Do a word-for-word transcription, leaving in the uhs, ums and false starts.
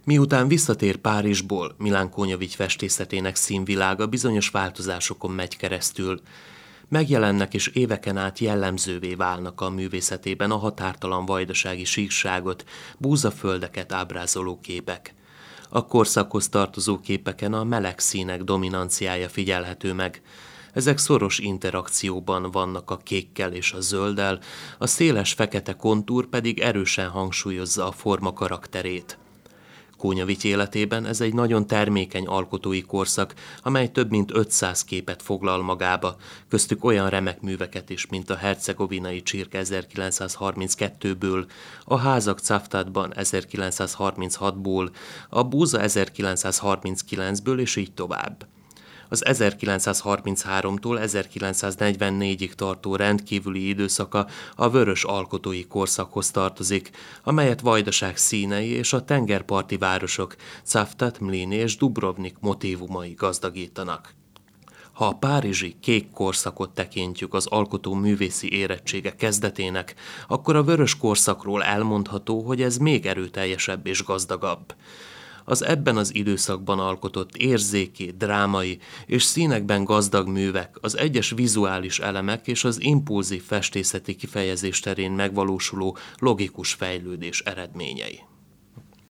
Miután visszatér Párizsból, Milán Konyovics festészetének színvilága bizonyos változásokon megy keresztül. Megjelennek és éveken át jellemzővé válnak a művészetében a határtalan vajdasági síkságot, búzaföldeket ábrázoló képek. A korszakhoz tartozó képeken a meleg színek dominanciája figyelhető meg. Ezek szoros interakcióban vannak a kékkel és a zölddel, a széles fekete kontúr pedig erősen hangsúlyozza a forma karakterét. Konyovics életében ez egy nagyon termékeny alkotói korszak, amely több mint ötszáz képet foglal magába, köztük olyan remek műveket is, mint a hercegovinai csirke ezerkilencszázharminckettőből, a házak Cavtatban ezerkilencszázharminchatból, a búza ezerkilencszázharminckilencből és így tovább. Az ezerkilencszázharmincháromtól ezerkilencszáznegyvennégyig tartó rendkívüli időszaka a vörös alkotói korszakhoz tartozik, amelyet Vajdaság színei és a tengerparti városok Cavtat, Mlini és Dubrovnik motívumai gazdagítanak. Ha a párizsi kék korszakot tekintjük az alkotó művészi érettsége kezdetének, akkor a vörös korszakról elmondható, hogy ez még erőteljesebb és gazdagabb. Az ebben az időszakban alkotott érzéki, drámai és színekben gazdag művek az egyes vizuális elemek és az impulzív festészeti kifejezés terén megvalósuló logikus fejlődés eredményei.